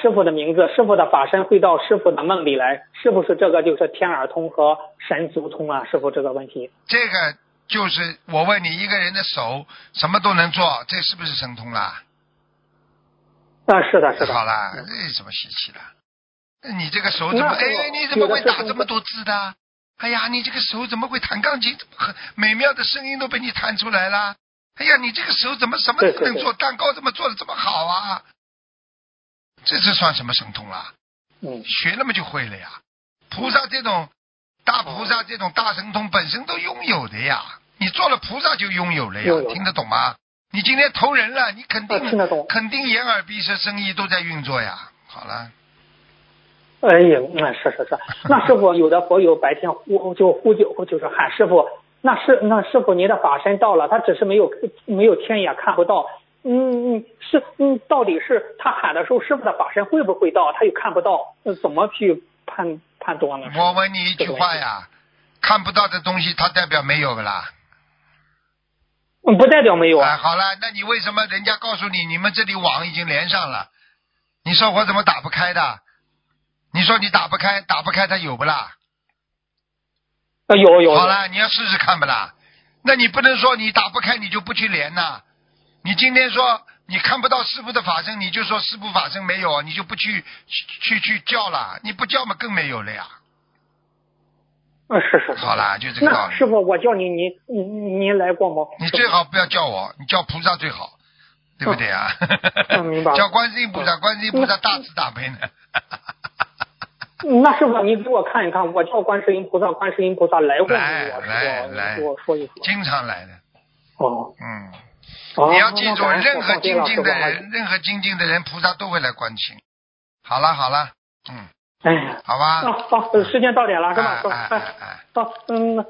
师傅的名字，师傅的法身会到师傅的梦里来，是不是这个就是天耳通和神足通啊？师傅这个问题。 这个就是我问你，一个人的手什么都能做，这是不是神通啦？ 是的，是的。 好了，这有什么稀奇的？你这个手怎么？你怎么会打这么多字的？哎呀，你这个手怎么会弹钢琴？很美妙的声音都被你弹出来了。哎呀，你这个手怎么什么都能做？蛋糕怎么做的这么好啊？这算什么神通啦？学那么就会了呀。菩萨这种大菩萨这种大神通本身都拥有的呀，你做了菩萨就拥有了呀，听得懂吗？你今天投人了，你肯定眼耳鼻舌身意都在运作呀。好了。 哎呀，是。那师傅有的佛友白天呼救，就是喊师傅。那师傅您的法身到了，他只是没有天眼看不到。到底是他喊的时候，师傅的法身会不会到？他又看不到，怎么去判断呢？ 我问你一句话呀，看不到的东西，它代表没有的啦？ 不代表没有啊。 好了，那你为什么人家告诉你们这里网已经连上了？你说我怎么打不开的？你说你打不开，它有不啦？ 有。 好了，你要试试看不啦？那你不能说你打不开你就不去连呐。你今天说你看不到师父的法身，你就说师父法身没有，你就不去叫了，你不叫嘛更没有了呀。 是。 好了，就这个道理。 那师傅，我叫您来过吗？ 你最好不要叫我，你叫菩萨最好，对不对啊？ 明白。 叫观世音菩萨，观世音菩萨大慈大悲呢。 那师傅，你给我看一看，我叫观世音菩萨，观世音菩萨来过没有？ 来， 给我说一说。 经常来的。你要记住，任何精进的人，菩萨都会来关心。好了， 哎呀， 好吧。 好，时间到点了是吧？ 好，